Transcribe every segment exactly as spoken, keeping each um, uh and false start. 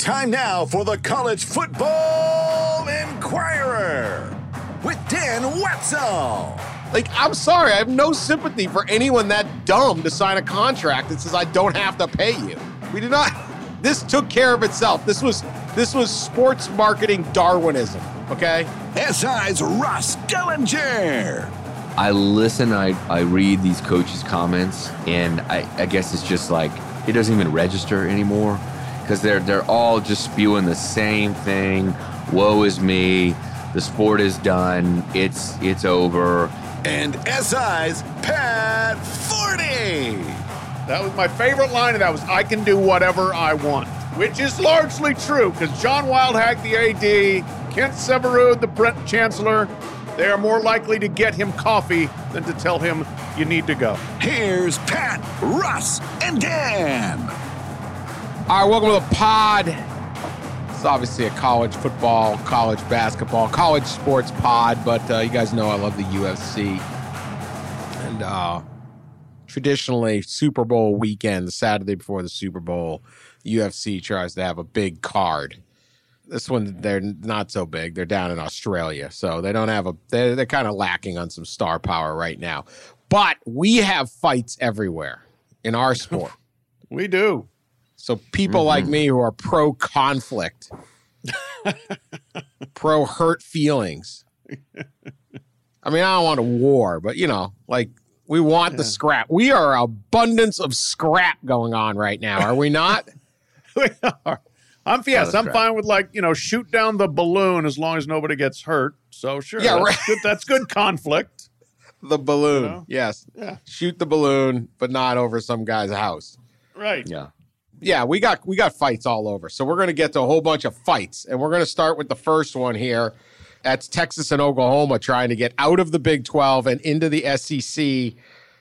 Time now for the College Football Inquirer with Dan Wetzel. Like, I'm sorry, I have no sympathy for anyone that dumb to sign a contract that says I don't have to pay you. We did not. This took care of itself. This was this was sports marketing Darwinism, okay? S I's Russ Dellinger. I listen, I, I read these coaches' comments, and I, I guess it's just like, it doesn't even register anymore because they're, they're all just spewing the same thing. Woe is me. The sport is done. It's, it's over. And S I's Pat Forty. That was my favorite line of that was, I can do whatever I want, which is largely true because John Wildhack, the A D, Kent Severud, the Brent Chancellor, they are more likely to get him coffee than to tell him you need to go. Here's Pat, Russ, and Dan. All right, welcome to the pod. It's obviously a college football, college basketball, college sports pod, but uh, you guys know I love the U F C. And uh, traditionally, Super Bowl weekend, the Saturday before the Super Bowl, U F C tries to have a big card. This one, they're not so big. They're down in Australia, so they don't have a. They're, they're kind of lacking on some star power right now. But we have fights everywhere in our sport. We do. So people mm-hmm. like me who are pro-conflict, pro-hurt feelings. I mean, I don't want a war, but, you know, like, we want yeah. the scrap. We are abundance of scrap going on right now, are we not? We are. I'm yes, I'm fine with, like, you know, shoot down the balloon as long as nobody gets hurt. So, sure, yeah, that's, right. good, that's good conflict. The balloon, you know? Yes. Yeah. Shoot the balloon, but not over some guy's house. Right. Yeah. Yeah, we got we got fights all over. So we're going to get to a whole bunch of fights. And we're going to start with the first one here. That's Texas and Oklahoma trying to get out of the Big twelve and into the S E C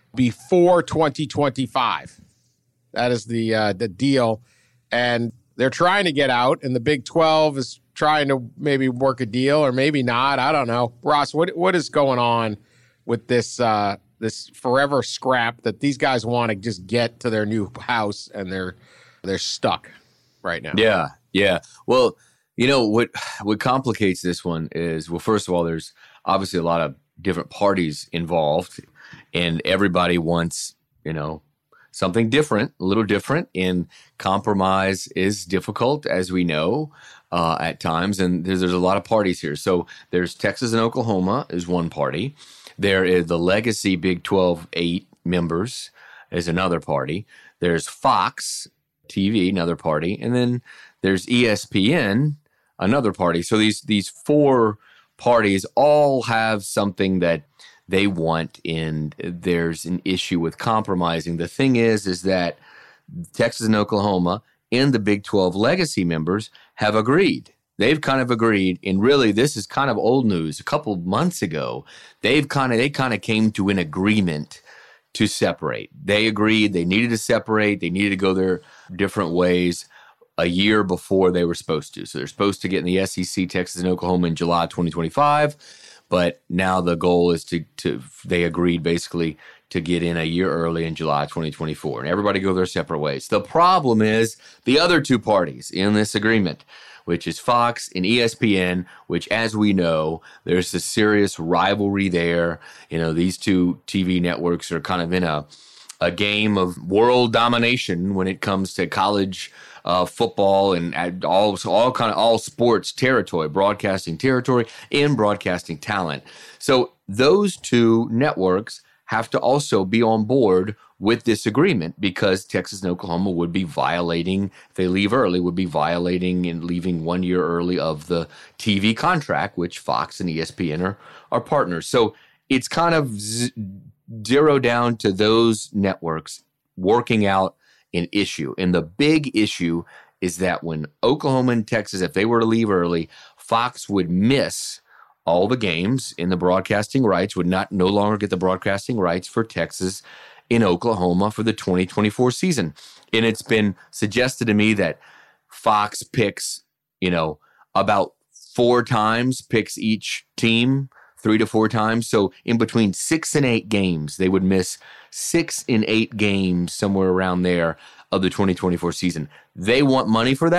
before twenty twenty-five. That is the uh, the deal. And they're trying to get out, and the Big twelve is trying to maybe work a deal or maybe not. I don't know. Ross, what what is going on with this uh, this forever scrap that these guys want to just get to their new house and they're they're stuck right now? Yeah, yeah. Well, you know, what what complicates this one is, well, first of all, there's obviously a lot of different parties involved, and everybody wants, you know, something different, a little different, and compromise is difficult, as we know, uh, at times, and there's, there's a lot of parties here. So there's Texas and Oklahoma is one party. There is the legacy Big twelve eight members is another party. There's Fox T V, another party, and then there's E S P N, another party. So these these four parties all have something that they want, and there's an issue with compromising. The thing is, is that Texas and Oklahoma and the Big twelve legacy members have agreed. They've kind of agreed, and really this is kind of old news. A couple months ago, they've kind of they kind of came to an agreement to separate. They agreed they needed to separate. They needed to go their different ways a year before they were supposed to. So they're supposed to get in the S E C, Texas and Oklahoma in July twenty twenty-five. But now the goal is to, to they agreed basically to get in a year early in July twenty twenty-four. And everybody go their separate ways. The problem is the other two parties in this agreement, which is Fox and E S P N, which, as we know, there's a serious rivalry there. You know, these two T V networks are kind of in a, a game of world domination when it comes to college Uh, football and all all kind of all sports territory, broadcasting territory and broadcasting talent. So those two networks have to also be on board with this agreement, because Texas and Oklahoma would be violating, if they leave early, would be violating and leaving one year early of the T V contract, which Fox and E S P N are, are partners. So it's kind of z- zero down to those networks working out an issue. And the big issue is that when Oklahoma and Texas, if they were to leave early, Fox would miss all the games in the broadcasting rights, would not no longer get the broadcasting rights for Texas in Oklahoma for the twenty twenty-four season. And it's been suggested to me that Fox picks, you know, about four times, picks each team three to four times. So in between six and eight games, they would miss six and eight games, somewhere around there, of the twenty twenty-four season. They want money for that.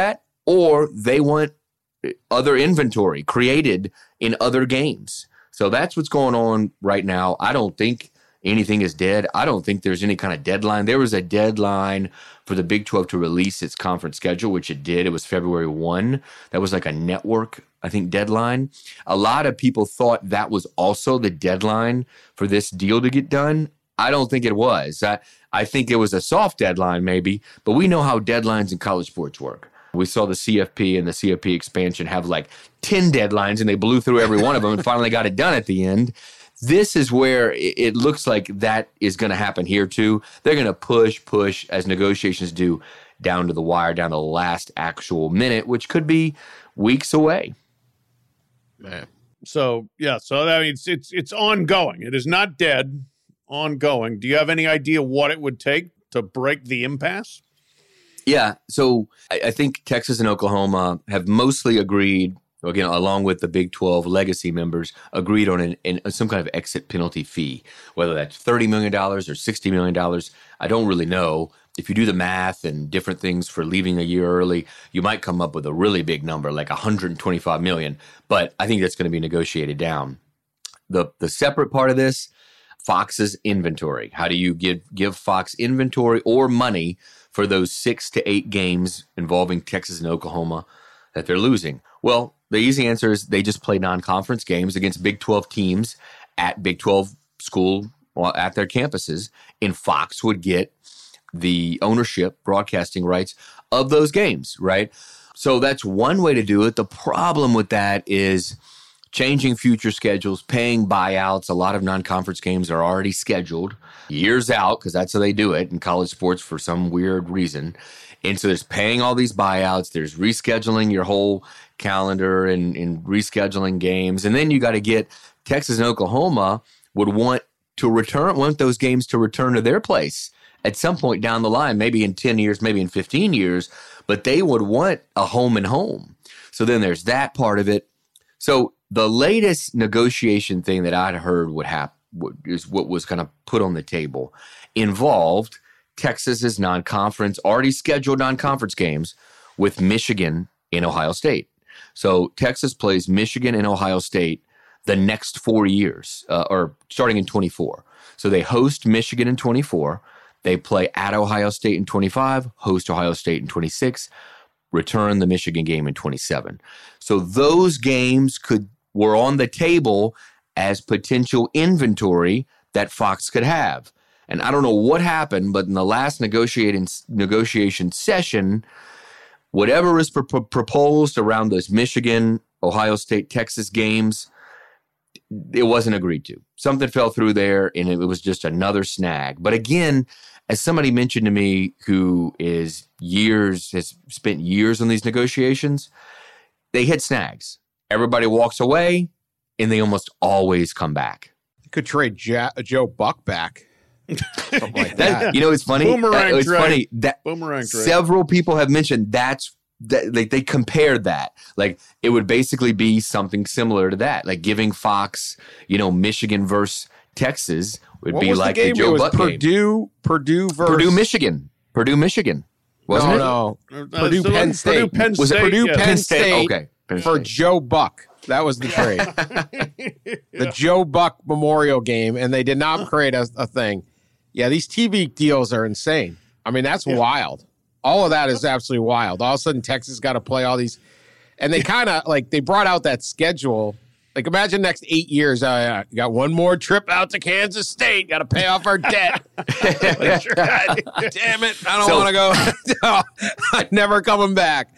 or they want other inventory created in other games. So that's what's going on right now. I don't think anything is dead. I don't think there's any kind of deadline. There was a deadline for the Big twelve to release its conference schedule, which it did. It was February first. That was like a network, I think, deadline. A lot of people thought that was also the deadline for this deal to get done. I don't think it was. I, I think it was a soft deadline maybe, but we know how deadlines in college sports work. We saw the C F P and the C F P expansion have like ten deadlines, and they blew through every one of them and finally got it done at the end. This is where it looks like that is going to happen here too. They're going to push, push, as negotiations do, down to the wire, down to the last actual minute, which could be weeks away. Man. So, yeah, so that means it's it's ongoing. It is not dead, ongoing. Do you have any idea what it would take to break the impasse? Yeah, so I, I think Texas and Oklahoma have mostly agreed, again, along with the Big twelve legacy members, agreed on an, an, some kind of exit penalty fee, whether that's thirty million dollars or sixty million dollars. I don't really know. If you do the math and different things for leaving a year early, you might come up with a really big number, like one hundred twenty-five million dollars. But I think that's going to be negotiated down. The the separate part of this, Fox's inventory. How do you give give Fox inventory or money for those six to eight games involving Texas and Oklahoma that they're losing? Well, the easy answer is they just play non-conference games against Big twelve teams at Big twelve school or at their campuses, and Fox would get the ownership, broadcasting rights of those games, right? So that's one way to do it. The problem with that is changing future schedules, paying buyouts. A lot of non-conference games are already scheduled years out because that's how they do it in college sports for some weird reason. And so there's paying all these buyouts. There's rescheduling your whole calendar and, and rescheduling games. And then you got to get Texas and Oklahoma would want to return, want those games to return to their place at some point down the line, maybe in ten years, maybe in fifteen years, but they would want a home and home. So then there's that part of it. So the latest negotiation thing that I'd heard would happen is what was kind of put on the table involved Texas's non-conference, already scheduled non-conference games with Michigan and Ohio State. So Texas plays Michigan and Ohio State the next four years, uh, or starting in twenty-four. So they host Michigan in twenty-four. They play at Ohio State in twenty-five, host Ohio State in twenty-six, return the Michigan game in twenty-seven. So those games could were on the table as potential inventory that Fox could have. And I don't know what happened, but in the last negotiating negotiation session, whatever is pro- proposed around those Michigan, Ohio State, Texas games, it wasn't agreed to. Something fell through there, and it was just another snag. But again, as somebody mentioned to me who is years, has spent years on these negotiations, they hit snags. Everybody walks away, and they almost always come back. You could trade ja- Joe Buck back. Something like that. that. You know, it's funny. Boomerang uh, it's trade. funny that Boomerang trade. Several people have mentioned that's that, like they compared that. Like it would basically be something similar to that. Like giving Fox, you know, Michigan versus Texas would what be was like the, game? the Joe it was Buck Purdue, game. Purdue versus Purdue, Michigan. Purdue, Michigan. Wasn't no, it? No, Uh, Purdue, so Penn Purdue, State. Penn Was it State, Purdue, yeah. Penn State Okay. Penn for State. Joe Buck. That was the trade. The Joe Buck Memorial game, and they did not create a, a thing. Yeah, these T V deals are insane. I mean, that's yeah. wild. All of that is absolutely wild. All of a sudden, Texas got to play all these. And they kind of, like, they brought out that schedule. Like, imagine next eight years, uh, you got one more trip out to Kansas State. Got to pay off our debt. Like, damn it. I don't So- want to go. No, I'm never coming back.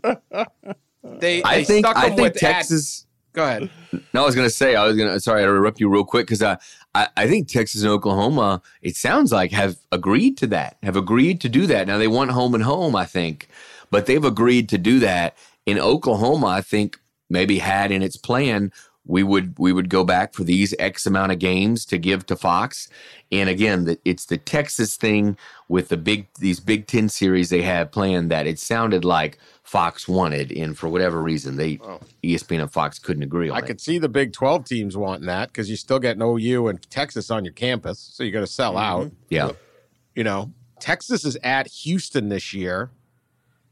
They, I they think stuck I them think with Texas. Ad- Go ahead. No, I was going to say, I was going to, sorry, I interrupt you real quick because I, I, I think Texas and Oklahoma, it sounds like, have agreed to that, have agreed to do that. Now, they want home and home, I think, but they've agreed to do that. In Oklahoma, I think, maybe had in its plan, we would we would go back for these X amount of games to give to Fox. And again, the, it's the Texas thing with the big these Big Ten series they have planned that it sounded like Fox wanted, and for whatever reason, they oh. E S P N and Fox couldn't agree on I it. could see the Big twelve teams wanting that because you still get an O U and Texas on your campus, so you're going to sell mm-hmm. out. Yeah. You know, Texas is at Houston this year.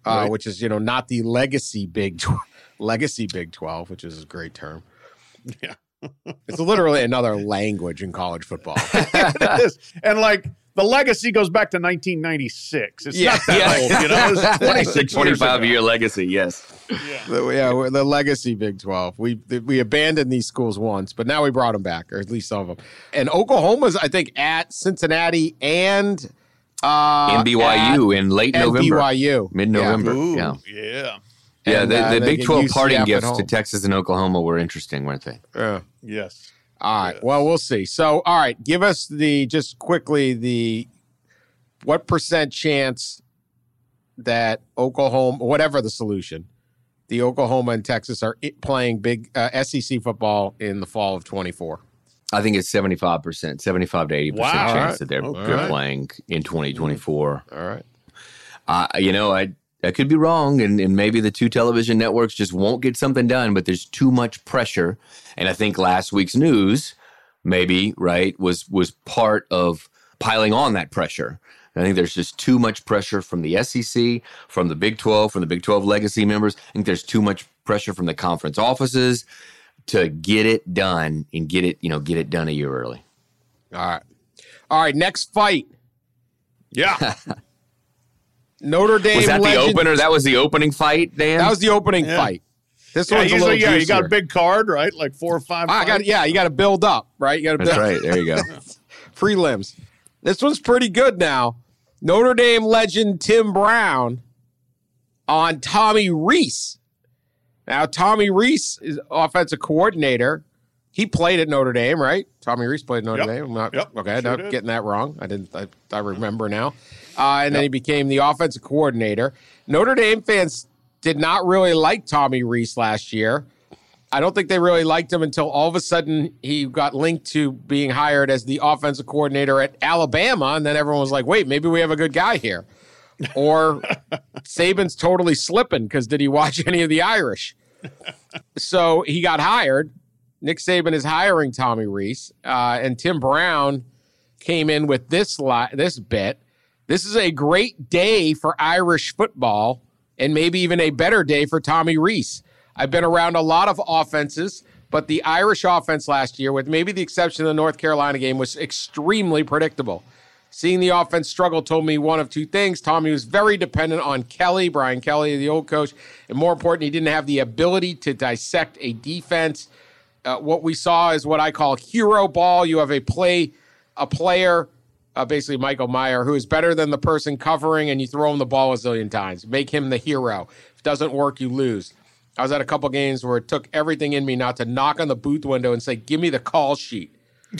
uh, Right. which is, you know, not the legacy Big tw- legacy Big twelve, which is a great term. Yeah. It's literally another language in college football. It is. And like the legacy goes back to nineteen ninety-six. It's Yeah. not that Yeah. old, you know. It's twenty-six years twenty-five ago. year legacy, yes. Yeah. The, yeah, we're the legacy Big twelve. We we abandoned these schools once, but now we brought them back, or at least some of them. And Oklahoma's, I think, at Cincinnati and uh, In B Y U in late at, and November. B Y U. Mid-November. Ooh, Yeah. yeah. Yeah, And, the, uh, the they Big get twelve U C F parting at gifts home. to Texas and Oklahoma were interesting, weren't they? Yeah. Yes. All right. Yes. Well, we'll see. So, all right, give us the just quickly the what percent chance that Oklahoma, whatever the solution, the Oklahoma and Texas are it playing big uh, S E C football in the fall of twenty-four. I think it's seventy-five percent, seventy-five to eighty percent Wow. chance All right. that they're, Okay. they're playing in twenty twenty-four. All right. Uh, you know, I I could be wrong, and, and maybe the two television networks just won't get something done, but there's too much pressure. And I think last week's news, maybe, right, was was part of piling on that pressure. I think there's just too much pressure from the S E C, from the Big twelve, from the Big twelve legacy members. I think there's too much pressure from the conference offices to get it done and get it, you know, get it done a year early. All right. All right. Next fight. Yeah. Notre Dame. Was that the legend- opener? That was the opening fight, Dan? That was the opening Yeah. fight. This Yeah, one's a usually, little yeah, you got a juicier. big card, right? Like four or five. Ah, I got fights. yeah, you got to build up, right? You got to That's build right. There you go. prelims. This one's pretty good now. Notre Dame legend Tim Brown on Tommy Rees. Now, Tommy Rees is offensive coordinator. He played at Notre Dame, right? Tommy Rees played at Notre Yep. Dame. I'm not, Yep, okay, sure not did. getting that wrong. I didn't. I, I remember now. Uh, and then he became the offensive coordinator. Notre Dame fans did not really like Tommy Rees last year. I don't think they really liked him until all of a sudden he got linked to being hired as the offensive coordinator at Alabama. And then everyone was like, wait, maybe we have a good guy here. Or Saban's totally slipping because did he watch any of the Irish? So he got hired. Nick Saban is hiring Tommy Rees. Uh, and Tim Brown came in with this, li- this bit. This is a great day for Irish football and maybe even a better day for Tommy Rees. I've been around a lot of offenses, but the Irish offense last year, with maybe the exception of the North Carolina game, was extremely predictable. Seeing the offense struggle told me one of two things. Tommy was very dependent on Kelly, Brian Kelly, the old coach, and more important, he didn't have the ability to dissect a defense. Uh, what we saw is what I call hero ball. You have a play, a player, uh, basically Michael Meyer, who is better than the person covering, and you throw him the ball a zillion times. Make him the hero. If it doesn't work, you lose. I was at a couple games where it took everything in me not to knock on the booth window and say, give me the call sheet.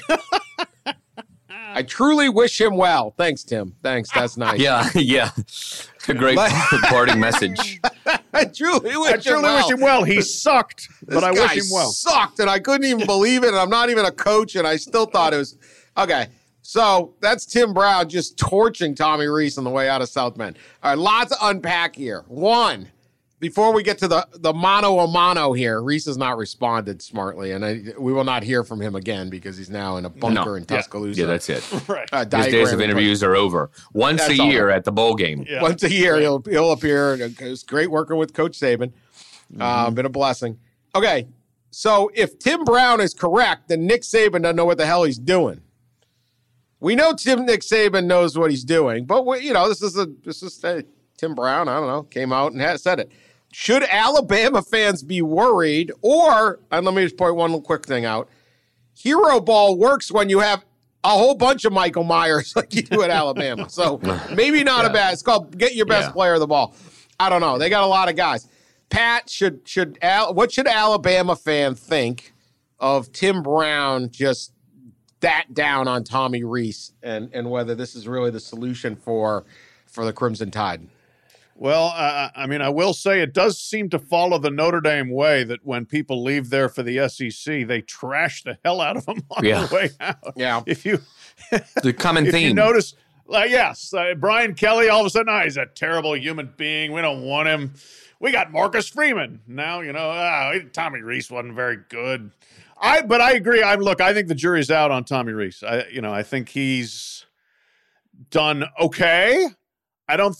I truly wish him well. Thanks, Tim. Thanks. That's nice. Yeah, yeah. A great parting message. I truly wish I truly him well. wish him well. He sucked, This but I guy wish him well. sucked, and I couldn't even believe it, and I'm not even a coach, and I still thought it was... Okay, so that's Tim Brown just torching Tommy Rees on the way out of South Bend. All right, lots to unpack here. One, before we get to the, the mano a mano here, Rees has not responded smartly, and I, we will not hear from him again because he's now in a bunker No. in Yeah. Tuscaloosa. Yeah, that's it. Right. Uh, His days of diagram- interviews are over. Once That's a all. year at the bowl game. Yeah. Once a year, he'll he'll appear. and It's great working with Coach Saban. Uh, been a blessing. Okay, so if Tim Brown is correct, then Nick Saban doesn't know what the hell he's doing. We know Tim Nick Saban knows what he's doing, but we, you know this is a this is uh, Tim Brown. I don't know, came out and had, said it. Should Alabama fans be worried? Or and let me just point one quick thing out. Hero ball works when you have a whole bunch of Michael Myers like you do at Alabama. So maybe not a bad. It's called get your best Yeah. player of the ball. I don't know. They got a lot of guys. Pat, should should Al, what should Alabama fan think of Tim Brown just that down on Tommy Rees and and whether this is really the solution for for the Crimson Tide? Well, uh, I mean, I will say it does seem to follow the Notre Dame way that when people leave there for the S E C, they trash the hell out of them on Yeah. the way out. Yeah. If you The common if theme. you notice, like yes, uh, Brian Kelly, all of a sudden, ah, he's a terrible human being. We don't want him. We got Marcus Freeman now. You know, ah, Tommy Rees wasn't very good. I, but I agree. I look. I think the jury's out on Tommy Rees. I, you know, I think he's done okay. I don't think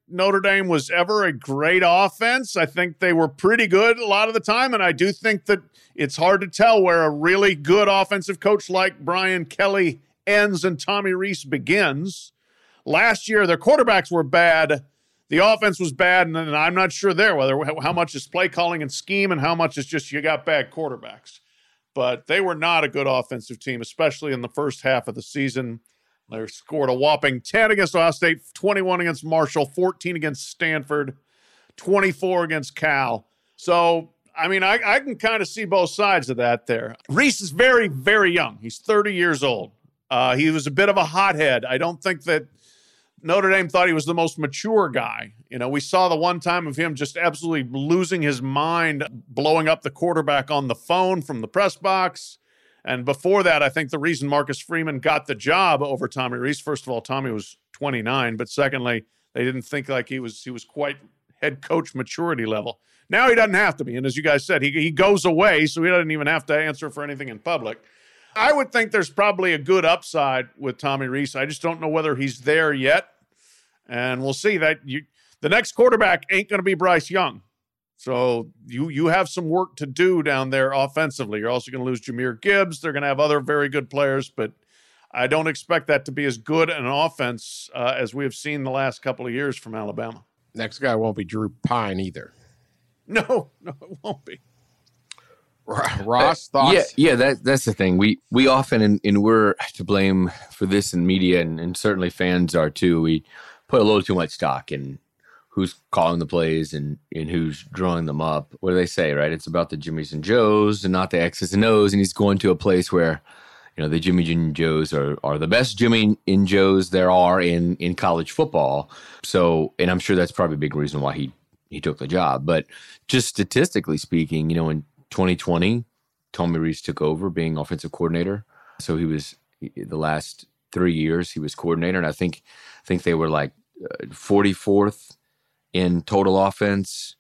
Notre Dame was ever a great offense. I think they were pretty good a lot of the time, and I do think that it's hard to tell where a really good offensive coach like Brian Kelly ends and Tommy Rees begins. Last year, their quarterbacks were bad. The offense was bad, and I'm not sure there whether how much is play calling and scheme and how much is just you got bad quarterbacks. But they were not a good offensive team, especially in the first half of the season. They scored a whopping ten against Ohio State, twenty-one against Marshall, fourteen against Stanford, twenty-four against Cal. So, I mean, I, I can kind of see both sides of that there. Rees is very, very young. He's thirty years old. Uh, he was a bit of a hothead. I don't think that Notre Dame thought he was the most mature guy. You know, we saw the one time of him just absolutely losing his mind, blowing up the quarterback on the phone from the press box. And before that, I think the reason Marcus Freeman got the job over Tommy Rees, first of all, Tommy was twenty-nine, but secondly, they didn't think like he was he was quite head coach maturity level. Now he doesn't have to be. And as you guys said, he, he goes away, so he doesn't even have to answer for anything in public. I would think there's probably a good upside with Tommy Rees. I just don't know whether he's there yet. And we'll see that you the next quarterback ain't going to be Bryce Young. So you you have some work to do down there offensively. You're also going to lose Jahmyr Gibbs. They're going to have other very good players, but I don't expect that to be as good an offense uh, as we have seen the last couple of years from Alabama. Next guy won't be Drew Pine either. No, no, it won't be. Ross, thoughts? Yeah, yeah, that that's the thing. We we often, and, and we're to blame for this in media, and, and certainly fans are too, we put a little too much stock in who's calling the plays and, and who's drawing them up. What do they say, right? It's about the Jimmies and Joes and not the X's and O's, and he's going to a place where, you know, the Jimmy and Joes are, are the best Jimmy and Joes there are in, in college football. So, and I'm sure that's probably a big reason why he, he took the job. But just statistically speaking, you know, in twenty twenty, Tommy Rees took over being offensive coordinator. So he was, the last three years, he was coordinator. And I think, I think they were like forty-fourth in total offense,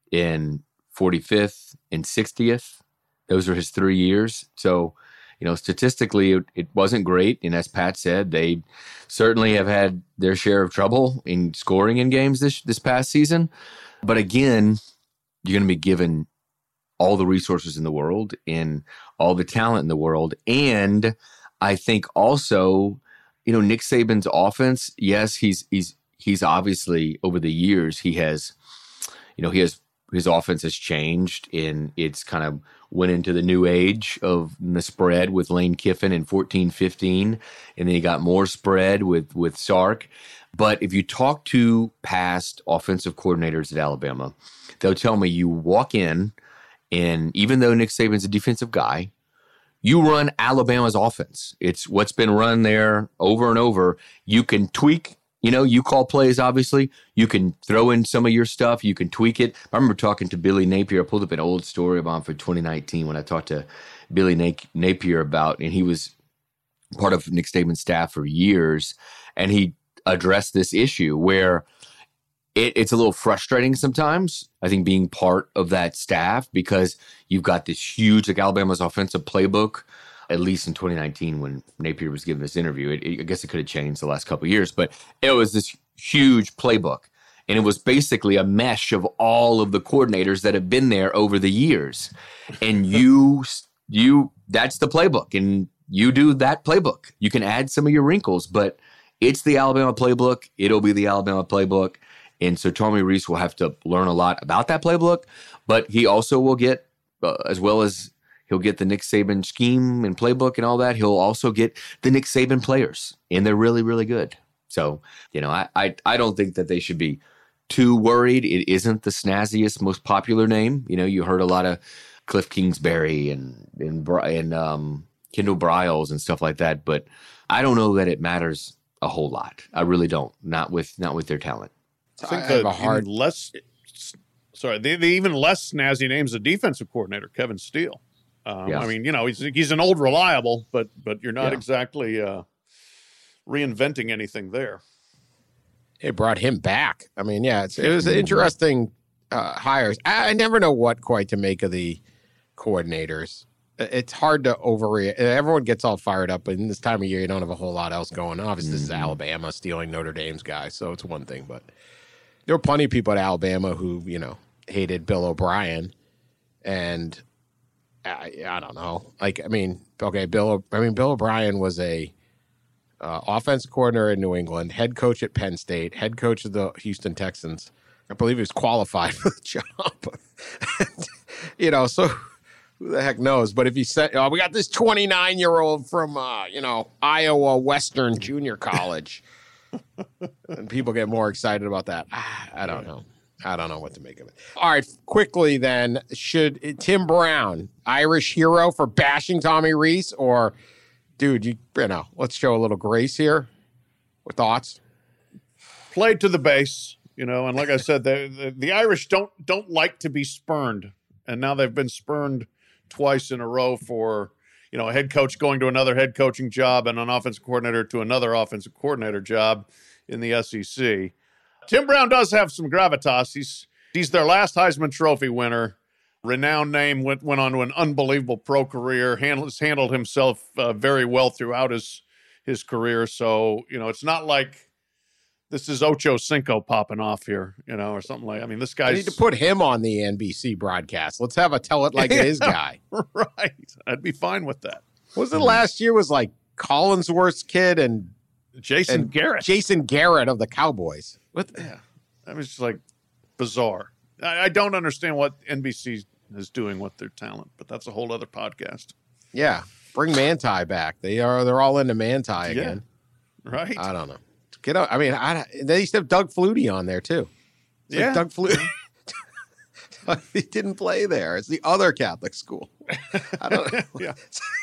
in forty-fifth, in sixtieth. Those are his three years. So, you know, statistically, it, it wasn't great. And as Pat said, they certainly have had their share of trouble in scoring in games this this past season. But again, you're going to be given all the resources in the world and all the talent in the world. And I think also, you know, Nick Saban's offense, yes, he's he's he's obviously over the years, he has, you know, he has his offense has changed, and it's kind of went into the new age of the spread with Lane Kiffin in fourteen fifteen, and then he got more spread with with Sark. But if you talk to past offensive coordinators at Alabama, they'll tell me you walk in, and even though Nick Saban's a defensive guy, you run Alabama's offense. It's what's been run there over and over. You can tweak, you know, you call plays, obviously. You can throw in some of your stuff. You can tweak it. I remember talking to Billy Napier. I pulled up an old story of him for twenty nineteen when I talked to Billy Napier about, and he was part of Nick Saban's staff for years, and he addressed this issue where it, it's a little frustrating sometimes, I think, being part of that staff, because you've got this huge, like Alabama's offensive playbook, at least in twenty nineteen when Napier was giving this interview. It, it, I guess it could have changed the last couple of years, but it was this huge playbook. And it was basically a mesh of all of the coordinators that have been there over the years. And you, you, that's the playbook. And you do that playbook. You can add some of your wrinkles, but it's the Alabama playbook. It'll be the Alabama playbook. And so Tommy Rees will have to learn a lot about that playbook, but he also will get, uh, as well as he'll get the Nick Saban scheme and playbook and all that, he'll also get the Nick Saban players, and they're really, really good. So, you know, I, I, I don't think that they should be too worried. It isn't the snazziest, most popular name. You know, you heard a lot of Cliff Kingsbury and, and, and um, Kendall Briles and stuff like that, but I don't know that it matters a whole lot. I really don't. Not with, not with their talent. I think I the hard less, sorry, the, the even less snazzy name's the defensive coordinator, Kevin Steele. Um, yeah. I mean, you know, he's he's an old reliable, but but you're not yeah. exactly uh, reinventing anything there. They brought him back. I mean, yeah, it's, it was an interesting uh, hires. I, I never know what quite to make of the coordinators. It's hard to overreact. Everyone gets all fired up, but in this time of year, you don't have a whole lot else going on. Obviously, mm-hmm. this is Alabama stealing Notre Dame's guy, so it's one thing. But there were plenty of people at Alabama who, you know, hated Bill O'Brien. And I, I don't know. Like, I mean, okay, Bill, I mean, Bill O'Brien was a uh, offensive coordinator in New England, head coach at Penn State, head coach of the Houston Texans. I believe he was qualified for the job. and, you know, so who the heck knows? But if you said, oh, we got this twenty-nine-year-old from, uh, you know, Iowa Western Junior College, and people get more excited about that. Ah, I don't know. I don't know what to make of it. All right, quickly then, should Tim Brown, Irish hero for bashing Tommy Rees, or, dude, you, you know, let's show a little grace here. What thoughts? Played to the base, you know, and like I said, the, the the Irish don't don't like to be spurned, and now they've been spurned twice in a row for, you know, a head coach going to another head coaching job and an offensive coordinator to another offensive coordinator job in the S E C. Tim Brown does have some gravitas. He's he's their last Heisman Trophy winner. Renowned name, went went on to an unbelievable pro career. Handles handled himself uh, very well throughout his his career. So, you know, it's not like this is Ocho Cinco popping off here, you know, or something like. I mean, this guy's. I need to put him on the N B C broadcast. Let's have a tell it like it is guy. Right, I'd be fine with that. Was it last year? Was like Collinsworth's kid and Jason and Garrett. Jason Garrett of the Cowboys. What? The, Yeah, that was just like bizarre. I, I don't understand what N B C is doing with their talent, but that's a whole other podcast. Yeah, bring Manti back. They are. They're all into Manti again. Yeah. Right. I don't know. Get out. I mean, I, they used to have Doug Flutie on there too. It's yeah, like Doug Flutie. He didn't play there. It's the other Catholic school. I don't know. Yeah.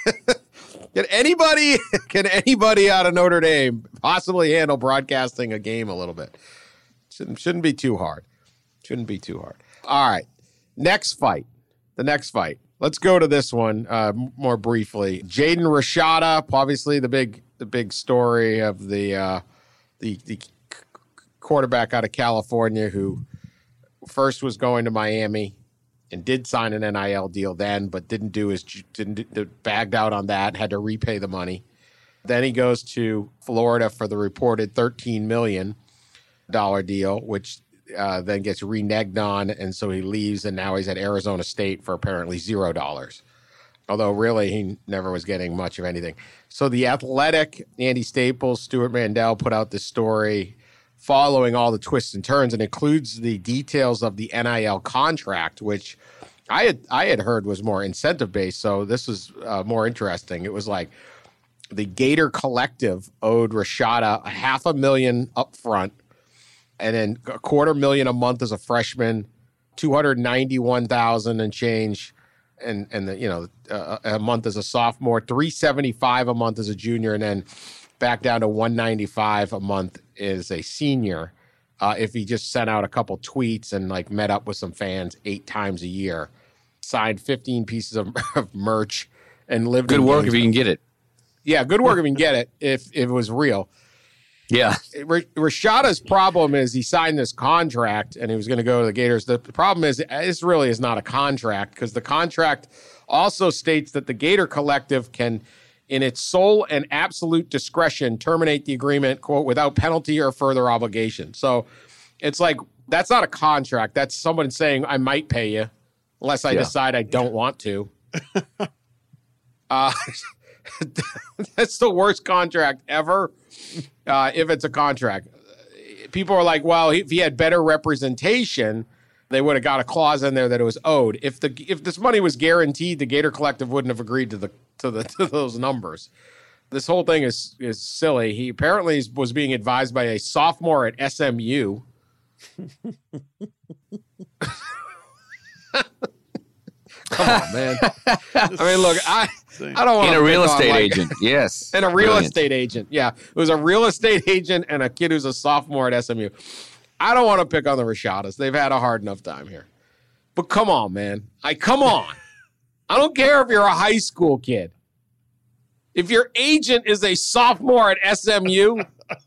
Can anybody? Can anybody out of Notre Dame possibly handle broadcasting a game a little bit? Shouldn't shouldn't be too hard. Shouldn't be too hard. All right. Next fight. The next fight. Let's go to this one uh, more briefly. Jaden Rashada, obviously the big the big story of the uh, the the quarterback out of California who first was going to Miami and did sign an N I L deal then, but didn't do his didn't bagged out on that, had to repay the money. Then he goes to Florida for the reported thirteen million dollars deal, which uh, then gets reneged on, and so he leaves, and now he's at Arizona State for apparently zero dollars. Although really he never was getting much of anything. So the Athletic, Andy Staples, Stuart Mandel put out this story following all the twists and turns, and includes the details of the N I L contract, which I had I had heard was more incentive based. So this was uh, more interesting. It was like the Gator Collective owed Rashada a half a million up front, and then a quarter million a month as a freshman, two hundred ninety-one thousand and change, and and the, you know uh, a month as a sophomore, three seventy-five a month as a junior, and then back down to one ninety-five a month as a senior. Uh, if he just sent out a couple tweets and like met up with some fans eight times a year, signed fifteen pieces of, of merch, and lived. Good in work if you can get it. Yeah, good work if you can get it. If if it was real. Yeah. Rashada's problem is he signed this contract and he was going to go to the Gators. The problem is this really is not a contract, because the contract also states that the Gator Collective can, in its sole and absolute discretion, terminate the agreement, quote, without penalty or further obligation. So it's like, that's not a contract. That's someone saying, I might pay you unless I yeah. decide I don't want to. uh, that's the worst contract ever. Uh, if it's a contract, people are like, well, if he had better representation, they would have got a clause in there that it was owed. If the if this money was guaranteed, the Gator Collective wouldn't have agreed to the to the to those numbers. This whole thing is is silly. He apparently was being advised by a sophomore at S M U. Come on, man. I mean, look, I I don't want to. And a real estate like, agent, yes. And a real Brilliant. estate agent, yeah. It was a real estate agent and a kid who's a sophomore at S M U. I don't want to pick on the Rashadas. They've had a hard enough time here. But come on, man. I come on. I don't care if you're a high school kid. If your agent is a sophomore at S M U,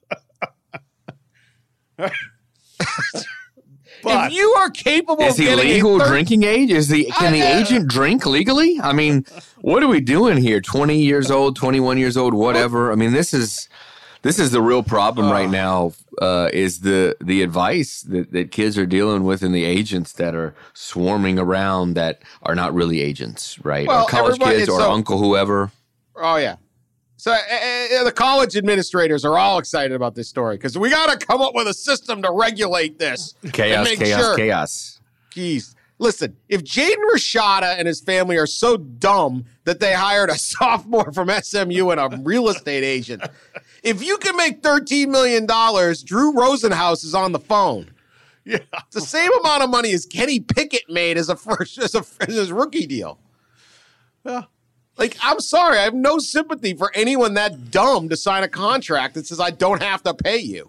But if you are capable is of he getting legal a third, drinking age? Is the can the I, uh, agent drink legally? I mean, what are we doing here? twenty years old, twenty-one years old, whatever. I mean, this is This is the real problem uh, right now, uh, is the the advice that, that kids are dealing with and the agents that are swarming around that are not really agents, right? Well, or college kids or so, uncle whoever. Oh, yeah. So uh, the college administrators are all excited about this story because we got to come up with a system to regulate this. Chaos, chaos, sure. chaos. Jeez. Listen, if Jaden Rashada and his family are so dumb that they hired a sophomore from S M U and a real estate agent, if you can make thirteen million dollars, Drew Rosenhaus is on the phone. Yeah. It's the same amount of money as Kenny Pickett made as a first as a as his rookie deal. Yeah. Like, I'm sorry, I have no sympathy for anyone that dumb to sign a contract that says I don't have to pay you.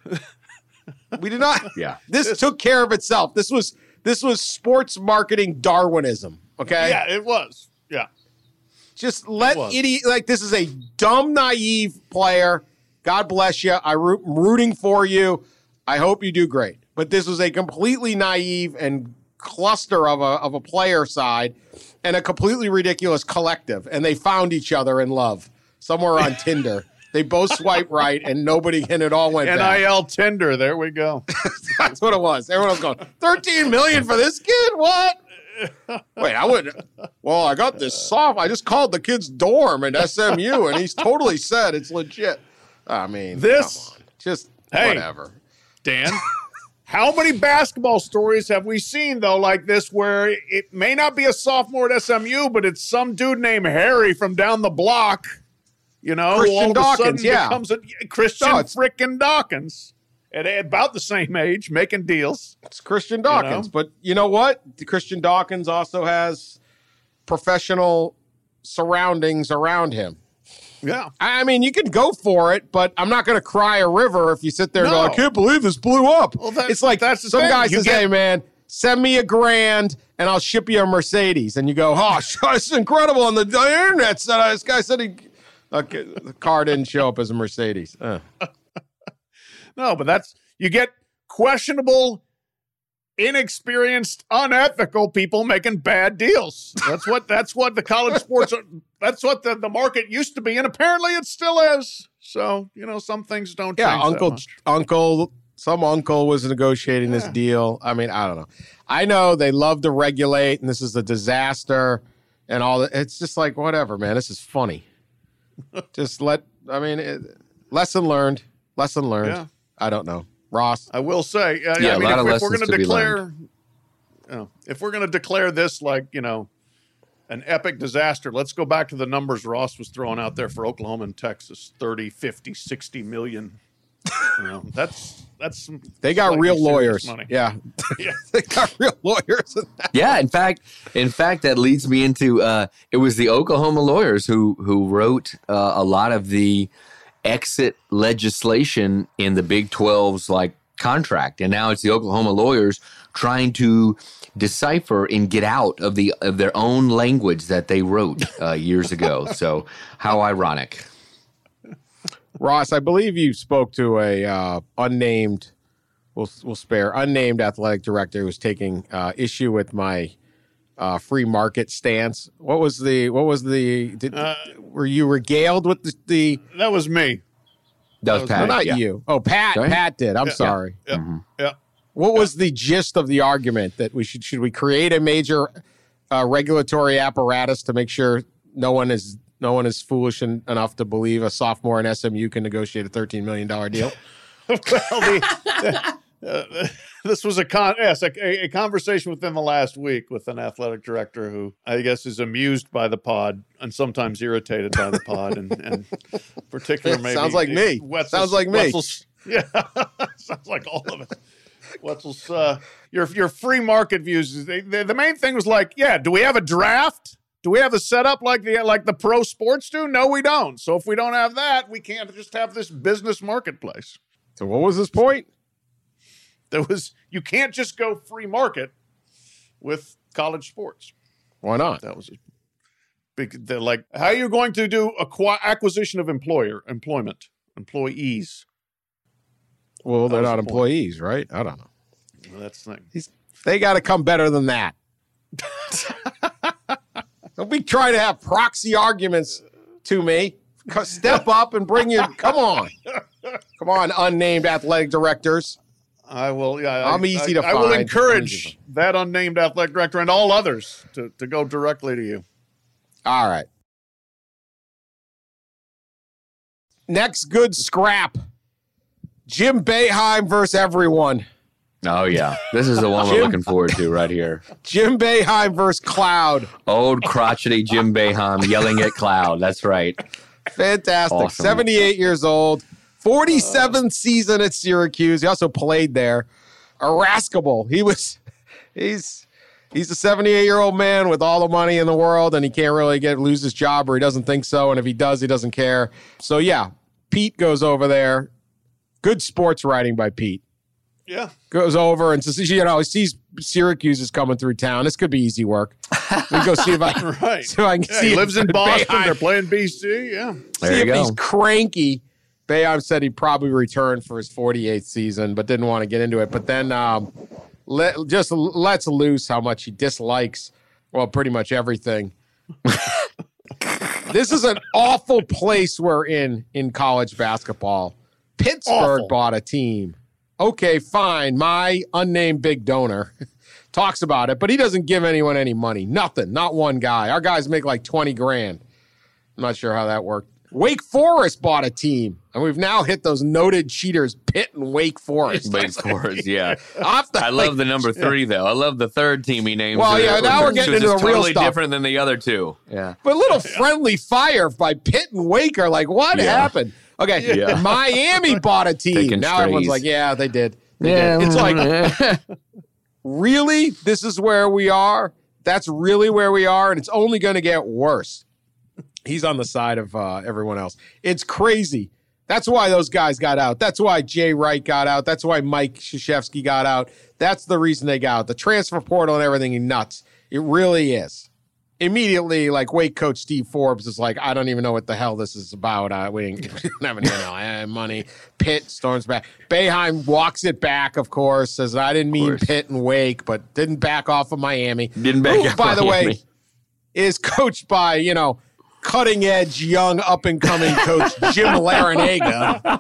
We did not. Yeah. This took care of itself. This was this was sports marketing Darwinism. Okay. Yeah, it was. Yeah. Just let idiot like this is a dumb, naive player. God bless you. I root, I'm rooting for you. I hope you do great. But this was a completely naive and cluster of a of a player side and a completely ridiculous collective. And they found each other in love somewhere on Tinder. They both swiped right, and nobody, and it all went N I L Tinder. There we go. That's what it was. Everyone was going, thirteen million dollars for this kid? What? Wait, I would. Well, I got this soft. I just called the kid's dorm at S M U, and he's totally said it's legit. I mean, this, come on. Just hey, whatever. Dan, how many basketball stories have we seen, though, like this, where it may not be a sophomore at S M U, but it's some dude named Harry from down the block, you know, Christian who all Dawkins, of a sudden yeah. becomes a Christian no, frickin' Dawkins at about the same age, making deals. It's Christian Dawkins. You know? But you know what? Christian Dawkins also has professional surroundings around him. Yeah. I mean, you can go for it, but I'm not going to cry a river if you sit there and no. go, I can't believe this blew up. Well, that, it's like that's the some thing. guy you says, get- hey, man, send me a grand and I'll ship you a Mercedes. And you go, oh, it's incredible. On the internet, said, uh, this guy said he, okay, the car didn't show up as a Mercedes. Uh. No, but that's, you get questionable, inexperienced, unethical people making bad deals. That's what that's what the college sports are, that's what the, the market used to be, and apparently it still is. So, you know, some things don't yeah, change. Uncle that much. Uncle some uncle was negotiating yeah. this deal. I mean, I don't know. I know they love to regulate and this is a disaster and all that. It's just like whatever, man. This is funny. Just let I mean, it, lesson learned. Lesson learned. Yeah. I don't know. Ross. I will say, uh, Yeah, I mean, a lot if, of if we're lessons going to to be declare, learned. you know, if we're going to declare this like, you know, an epic disaster, let's go back to the numbers Ross was throwing out there for Oklahoma and Texas, thirty, fifty, sixty million. You know, that's, that's, some They got real lawyers. money. Yeah. Yeah. They got real lawyers. In that. Yeah, in fact, in fact, that leads me into uh, it was the Oklahoma lawyers who who wrote uh, a lot of the exit legislation in the Big twelve's like contract, and now it's the Oklahoma lawyers trying to decipher and get out of the of their own language that they wrote uh, years ago. So how ironic. Ross, I believe you spoke to a uh, unnamed, we'll, we'll spare, unnamed athletic director who was taking uh, issue with my uh, free market stance. What was the, what was the, did, Uh, were you regaled with the, the That was me. That was was- Pat. no, not yeah. you. Oh, Pat, Sorry? Pat did. I'm Yeah. sorry. Yeah. Mm-hmm. Yeah. What was the gist of the argument that we should, should we create a major uh, regulatory apparatus to make sure no one is, no one is foolish en- enough to believe a sophomore in S M U can negotiate a thirteen million dollars deal? Well, the, uh, this was a con yes, a, a conversation within the last week with an athletic director who I guess is amused by the pod and sometimes irritated by the pod, and, and particular maybe Sounds like me. Wetzel's, Sounds like me. Wetzel's, yeah, sounds like all of it. Wetzel's uh, your your free market views. They, they, the main thing was like, yeah, do we have a draft? Do we have a setup like the like the pro sports do? No, we don't. So if we don't have that, we can't just have this business marketplace. So what was his point? There was you can't just go free market with college sports. Why not? That was a big. They're like, how are you going to do acqui- acquisition of employer employment employees? Well, they're was not the point. employees, right? I don't know. Well, that's the thing. He's, they got to come better than that. Don't be trying to have proxy arguments to me Step up and bring your, come on. Come on, unnamed athletic directors. I will, yeah. I'm I, easy I, to I find. will encourage that unnamed athletic director and all others to, to go directly to you. All right. Next good scrap. Jim Boeheim versus everyone. Oh, yeah. This is the one Jim, we're looking forward to right here. Jim Boeheim versus Cloud. Old crotchety Jim Boeheim yelling at Cloud. That's right. Fantastic. Awesome. seventy-eight years old. forty-seventh season at Syracuse. He also played there. Irascible. He was, he's, he's a seventy-eight-year-old man with all the money in the world, and he can't really get lose his job, or he doesn't think so. And if he does, he doesn't care. So, yeah, Pete goes over there. Good sports writing by Pete. Yeah. Goes over and says, you know, he sees Syracuse is coming through town. This could be easy work. We go see if I, right. see if I can yeah, see. He lives in Boston. Boeheim. They're playing B C. Yeah. There see you if go. he's cranky. Boeheim said he'd probably return for his forty-eighth season, but didn't want to get into it. But then um, let, just lets loose how much he dislikes, well, pretty much everything. This is an awful place we're in in college basketball. Pittsburgh Awful. bought a team. Okay, fine. My unnamed big donor talks about it, but he doesn't give anyone any money. Nothing. Not one guy. Our guys make like twenty grand. I'm not sure how that worked. Wake Forest bought a team, and we've now hit those noted cheaters, Pitt and Wake Forest. Wake Forest, yeah. Off the, I love the number three, though. I love the third team he names. Well, yeah, now we're getting into the real totally stuff. different than the other two. Yeah. But little friendly fire by Pitt and Wake are like, what Yeah. happened? Okay, Yeah. Miami bought a team. Taking Now everyone's strays. like, yeah, they did. They Yeah. did. It's like, really? This is where we are? That's really where we are, and it's only going to get worse. He's on the side of uh, everyone else. It's crazy. That's why those guys got out. That's why Jay Wright got out. That's why Mike Krzyzewski got out. That's the reason they got out. The transfer portal and everything is nuts. It really is. Immediately, like Wake coach Steve Forbes is like, I don't even know what the hell this is about. Uh, we ain't we don't have any uh, money. Pitt storms back. Boeheim walks it back, of course, says, I didn't mean Pitt and Wake, but didn't back off of Miami. Didn't back Who, off by the Miami. way, is coached by, you know, cutting edge, young, up and coming coach Jim Larinaga.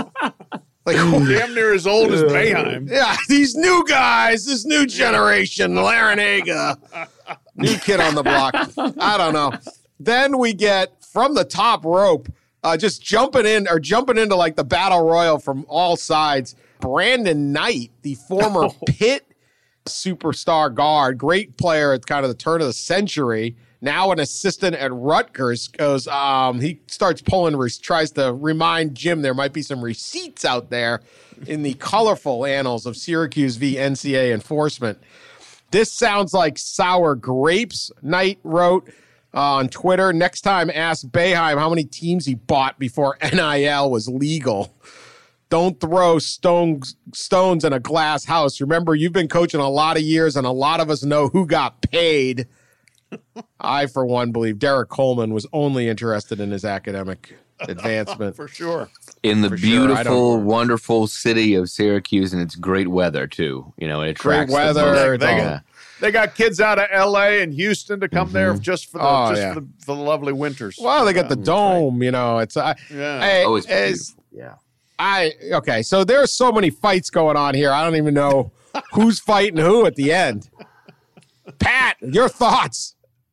Like, Damn near as old as Boeheim. yeah, these new guys, this new generation, Larinaga, new kid on the block. I don't know. Then we get from the top rope, uh, just jumping in or jumping into like the battle royal from all sides. Brandon Knight, the former Oh. Pitt superstar guard, great player at kind of the turn of the century. Now an assistant at Rutgers goes, um, he starts pulling, re- tries to remind Jim there might be some receipts out there in the colorful annals of Syracuse v. N C A A enforcement. This sounds like sour grapes, Knight wrote uh, on Twitter. Next time, ask Boeheim how many teams he bought before N I L was legal. Don't throw stones stones in a glass house. Remember, you've been coaching a lot of years, and a lot of us know who got paid. I, for one, believe Derek Coleman was only interested in his academic advancement. For sure. In the For sure, I beautiful, don't- wonderful city of Syracuse, and it's great weather, too. You know, it Great attracts the weather, most- it's They all- got, they got kids out of L A and Houston to come there just for the Oh, just yeah. for, the, for the lovely winters. Well, they got the dome, you know. It's uh, Yeah. hey, Oh, it's it's- beautiful. Yeah. I okay. So there's so many fights going on here. I don't even know who's fighting who at the end. Pat, your thoughts?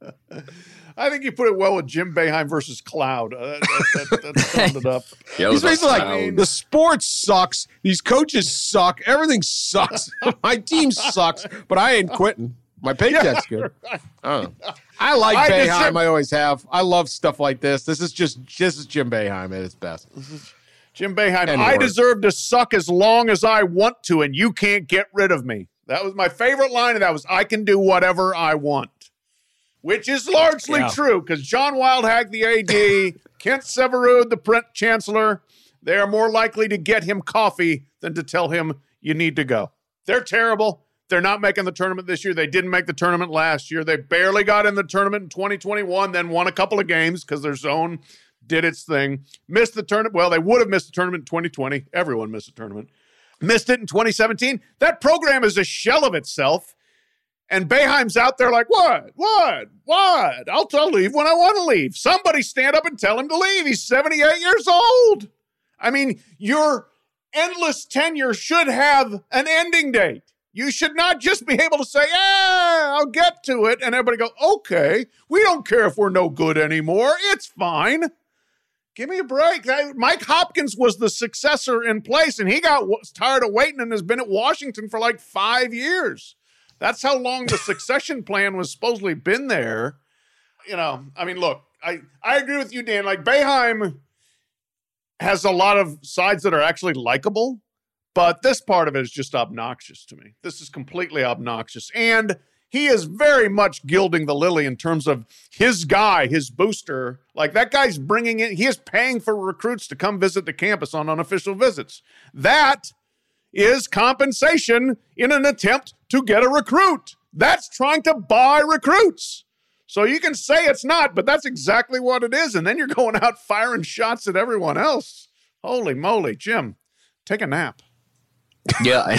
I think you put it well with Jim Boeheim versus Cloud. Uh, that, that, that, that summed it up. Yeah, it He's was basically like, Cloud. the sports sucks. These coaches suck. Everything sucks. My team sucks, but I ain't quitting. My paycheck's good. I don't know. I like I Boeheim. deserve- I always have. I love stuff like this. This is just this is Jim Boeheim at its best. Jim Boeheim, And I more. deserve to suck as long as I want to, and you can't get rid of me. That was my favorite line, and that was, I can do whatever I want, which is largely Yeah. true, because John Wildhack, the A D, Kent Severud, the print chancellor, they are more likely to get him coffee than to tell him you need to go. They're terrible. They're not making the tournament this year. They didn't make the tournament last year. They barely got in the tournament in twenty twenty-one, then won a couple of games because their zone did its thing. Missed the tournament. Well, they would have missed the tournament in twenty twenty. Everyone missed the tournament. Missed it in twenty seventeen. That program is a shell of itself. And Boeheim's out there like, what? What? What? I'll, I'll leave when I want to leave. Somebody stand up and tell him to leave. He's seventy-eight years old. I mean, your endless tenure should have an ending date. You should not just be able to say, yeah, I'll get to it. And everybody go, okay, we don't care if we're no good anymore. It's fine. Give me a break. Mike Hopkins was the successor in place, and he got tired of waiting and has been at Washington for like five years. That's how long the succession plan was supposedly been there. You know, I mean, look, I, I agree with you, Dan. Like, Boeheim has a lot of sides that are actually likable, but this part of it is just obnoxious to me. This is completely obnoxious. And he is very much gilding the lily in terms of his guy, his booster. Like, that guy's bringing in, he is paying for recruits to come visit the campus on unofficial visits. That is compensation in an attempt to get a recruit. That's trying to buy recruits. So you can say it's not, but that's exactly what it is. And then you're going out firing shots at everyone else. Holy moly, Jim, take a nap. Yeah.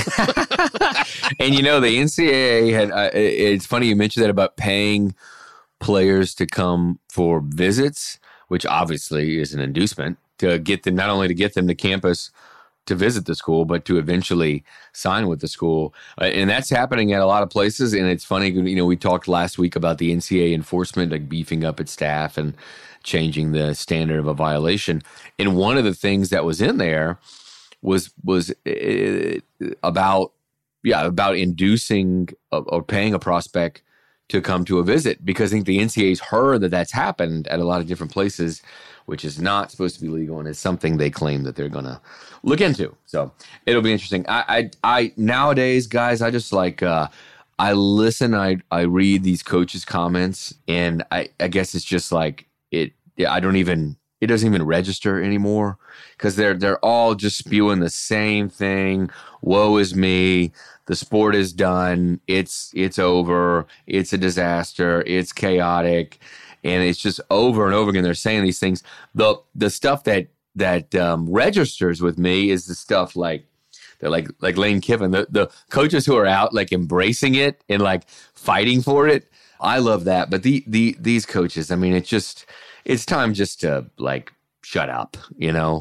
And, you know, the N C double A had, uh, it's funny you mentioned that about paying players to come for visits, which obviously is an inducement to get them, not only to get them to campus to visit the school, but to eventually sign with the school. Uh, and that's happening at a lot of places. And it's funny, you know, we talked last week about the N C double A enforcement, like beefing up its staff and changing the standard of a violation. And one of the things that was in there was, was uh, about, yeah, about inducing uh, or paying a prospect to come to a visit, because I think the N C double A's heard that that's happened at a lot of different places, which is not supposed to be legal, and it's something they claim that they're going to look into. So it'll be interesting. I, I, I nowadays, guys, I just like, uh, I listen, I, I read these coaches' comments, and I, I guess it's just like it. Yeah, I don't even. It doesn't even register anymore, because they're they're all just spewing the same thing. Woe is me. The sport is done. It's it's over. It's a disaster. It's chaotic. And it's just over and over again. They're saying these things. The the stuff that that um, registers with me is the stuff like they're like like Lane Kiffin, the, the coaches who are out like embracing it and like fighting for it. I love that. But the the these coaches, I mean, it's just it's time just to like shut up, you know.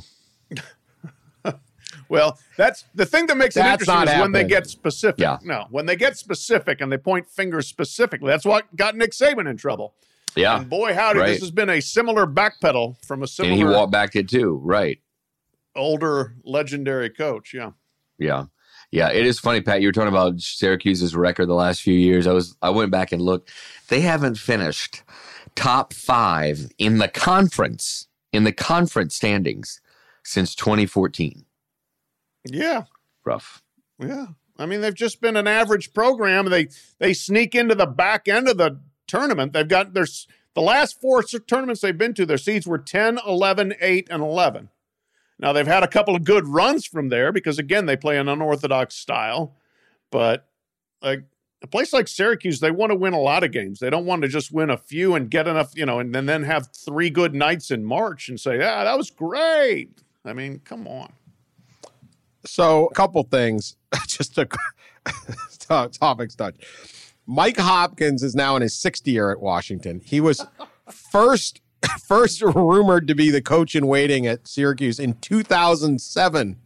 Well, that's the thing that makes it That's interesting is not when they happening. get specific. Yeah. No, when they get specific and they point fingers specifically. That's what got Nick Saban in trouble. Yeah. And boy, howdy, right. this has been a similar backpedal from a similar And he walked back it too, right? older legendary coach. Yeah. Yeah. Yeah. It is funny, Pat. You were talking about Syracuse's record the last few years. I was I went back and looked. They haven't finished top five in the conference, in the conference standings since twenty fourteen. Yeah. Rough. Yeah. I mean, they've just been an average program. They they sneak into the back end of the tournament. They've got their the last four tournaments they've been to, their seeds were ten, eleven, eight, and eleven. Now, they've had a couple of good runs from there because, again, they play an unorthodox style. But like a place like Syracuse, they want to win a lot of games. They don't want to just win a few and get enough, you know, and then, then have three good nights in March and say, yeah, that was great. I mean, come on. So a couple things, just a topics touch. Mike Hopkins is now in his sixth year at Washington. He was first first rumored to be the coach in waiting at Syracuse in two thousand seven.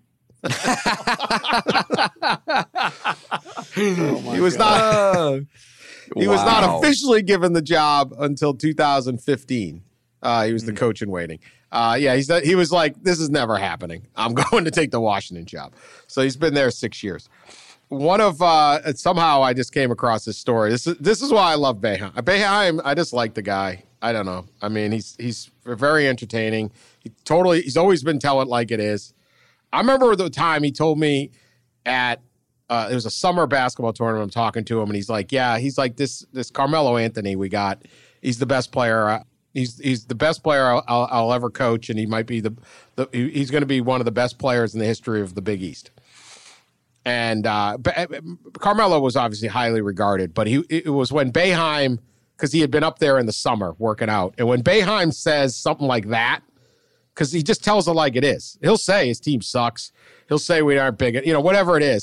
Oh he was God. not he Wow. was not officially given the job until two thousand fifteen. Uh, he was the coach in waiting. Uh, yeah, he's he was like, this is never happening. I'm going to take the Washington job. So he's been there six years. One of uh, somehow I just came across this story. This is this is why I love Boeheim. Boeheim, I just like the guy. I don't know. I mean, he's he's very entertaining. He totally he's always been telling it like it is. I remember the time he told me at uh, it was a summer basketball tournament. I'm talking to him, and he's like, "Yeah, he's like this this Carmelo Anthony we got. He's the best player. Uh, he's he's the best player I'll, I'll, I'll ever coach, and he might be the, the he's going to be one of the best players in the history of the Big East." And uh, Carmelo was obviously highly regarded, but he it was when Boeheim, because he had been up there in the summer working out, and when Boeheim says something like that, because he just tells it like it is. He'll say his team sucks. He'll say we aren't big, you know, whatever it is.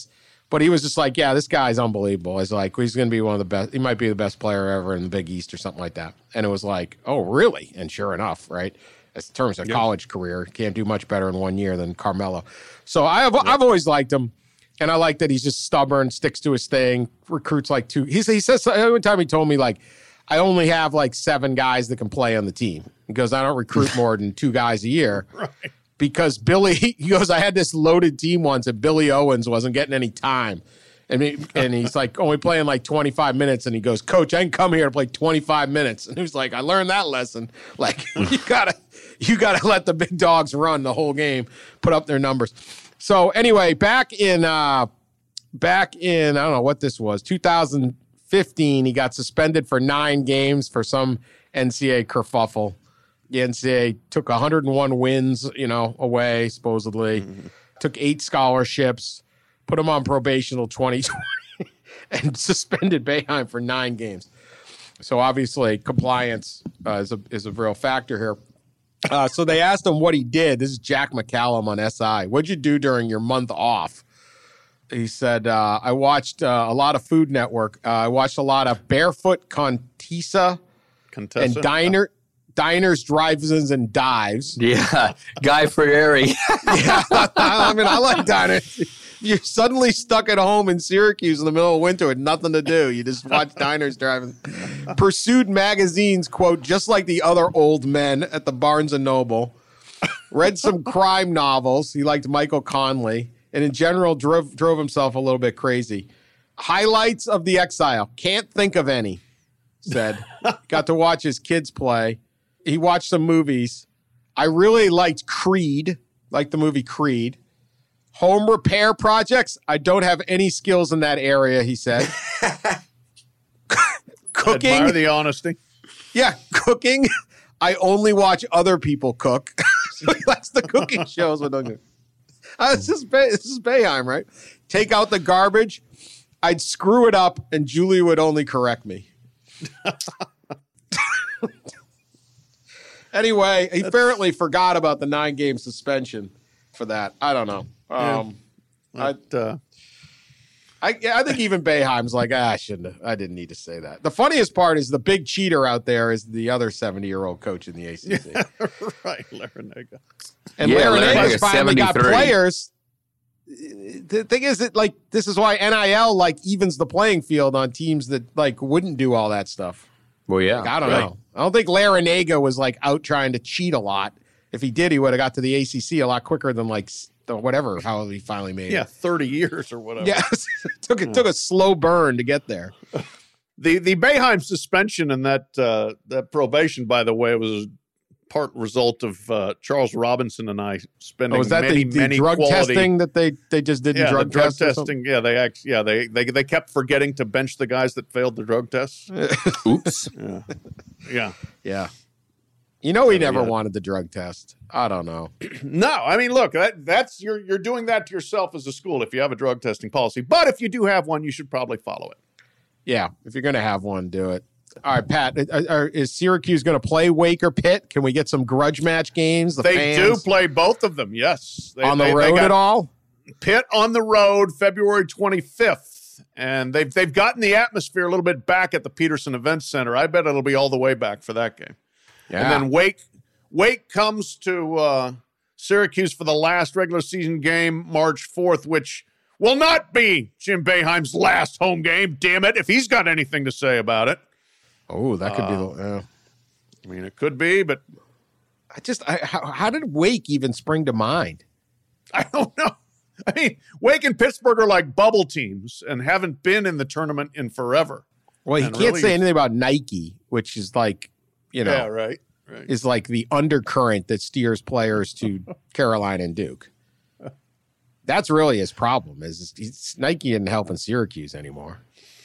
But he was just like, yeah, this guy's unbelievable. He's like, he's going to be one of the best. He might be the best player ever in the Big East or something like that. And it was like, oh, really? And sure enough, right? As in terms of yep. college career, can't do much better in one year than Carmelo. So I have, yep. I've always liked him. And I like that he's just stubborn, sticks to his thing, recruits like two. He's, he says, every time he told me, like, I only have like seven guys that can play on the team. He goes, I don't recruit more than two guys a year. Right. Because Billy, he goes, I had this loaded team once and Billy Owens wasn't getting any time. And, he, and he's like only playing like twenty-five minutes. And he goes, Coach, I can come here to play twenty-five minutes. And he was like, I learned that lesson. Like, you gotta, you gotta let the big dogs run the whole game, put up their numbers. So anyway, back in, uh, back in, I don't know what this was, two thousand fifteen, he got suspended for nine games for some N C A A kerfuffle. The N C A A took one hundred one wins, you know, away, supposedly. Mm-hmm. Took eight scholarships, put him on probation till twenty twenty, and suspended Boeheim for nine games. So obviously, compliance uh, is a is a real factor here. Uh, so they asked him what he did. This is Jack McCallum on S I. What'd you do during your month off? He said, uh, I watched uh, a lot of Food Network. Uh, I watched a lot of Barefoot Contessa, Contessa? and Diner. Diners, Drive-Ins, and Dives. Yeah, Guy Fieri. Yeah, I mean, I like diners. You're suddenly stuck at home in Syracuse in the middle of winter with nothing to do. You just watch Diners, Drive-Ins. Pursued magazines, quote, just like the other old men at the Barnes and Noble. Read some crime novels. He liked Michael Conley. And in general, drove, drove himself a little bit crazy. Highlights of the exile. Can't think of any, said. Got to watch his kids play. He watched some movies. I really liked Creed, like the movie Creed. Home repair projects. I don't have any skills in that area, he said. Cooking. Admire the honesty. Yeah, cooking. I only watch other people cook. So that's the cooking shows. Uh, this is this is Boeheim, right? Take out the garbage. I'd screw it up, and Julie would only correct me. Anyway, he apparently forgot about the nine-game suspension for that. I don't know. Um, yeah. But, I, uh, I I think even Boeheim's like, ah, I shouldn't have. I didn't need to say that. The funniest part is the big cheater out there is the other seventy-year-old coach in the A C C. Yeah, right, Larinaga. And yeah, Larinaga finally got players. The thing is that, like, this is why N I L, like, evens the playing field on teams that, like, wouldn't do all that stuff. Well, yeah. Like, I don't right. know. I don't think Larinaga was, like, out trying to cheat a lot. If he did, he would have got to the A C C a lot quicker than, like, the whatever, how he finally made yeah, it. Yeah, thirty years or whatever. Yeah, it took, it yeah. took a slow burn to get there. The the Boeheim suspension and that uh, that probation, by the way, was part result of uh, Charles Robinson and I spending oh, was that many, the, the many drug quality, testing that they, they just didn't yeah, drug, the drug test testing. Yeah, they act, yeah they, they they kept forgetting to bench the guys that failed the drug tests. Oops. Yeah. Yeah. Yeah. You know, he never yeah. wanted the drug test. I don't know. No, I mean, look, that, that's you're you're doing that to yourself as a school if you have a drug testing policy. But if you do have one, you should probably follow it. Yeah, if you're going to have one, do it. All right, Pat, are, is Syracuse going to play Wake or Pitt? Can we get some grudge match games? The they fans? do play both of them, yes. They, on the they, road they got at all? Pitt on the road, February twenty-fifth. And they've, they've gotten the atmosphere a little bit back at the Peterson Event Center. I bet it'll be all the way back for that game. Yeah. And then Wake Wake comes to uh, Syracuse for the last regular season game, March fourth, which will not be Jim Boeheim's last home game, damn it, if he's got anything to say about it. Oh, that could uh, be the. Uh, I mean, it could be, but I just I, how, how did Wake even spring to mind? I don't know. I mean, Wake and Pittsburgh are like bubble teams and haven't been in the tournament in forever. Well, he and can't really, say anything about Nike, which is like, you know, yeah, right, right. is like the undercurrent that steers players to Carolina and Duke. That's really his problem. Is he's, Nike isn't helping Syracuse anymore.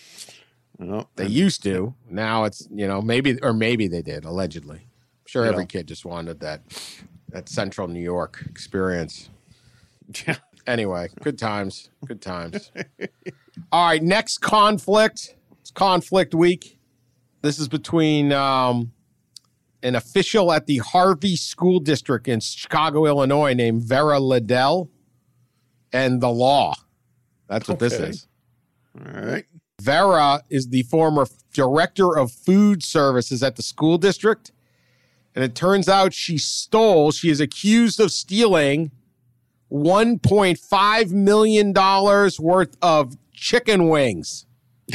Well, they used to. Now it's, you know, maybe, or maybe they did, allegedly. I'm sure every yeah. kid just wanted that, that Central New York experience. Yeah. Anyway, good times. Good times. All right, next conflict. It's conflict week. This is between um, an official at the Harvey School District in Chicago, Illinois, named Vera Liddell, and the law. That's what Okay. this is. All right. Vera is the former director of food services at the school district. And it turns out she stole, she is accused of stealing one point five million dollars worth of chicken wings.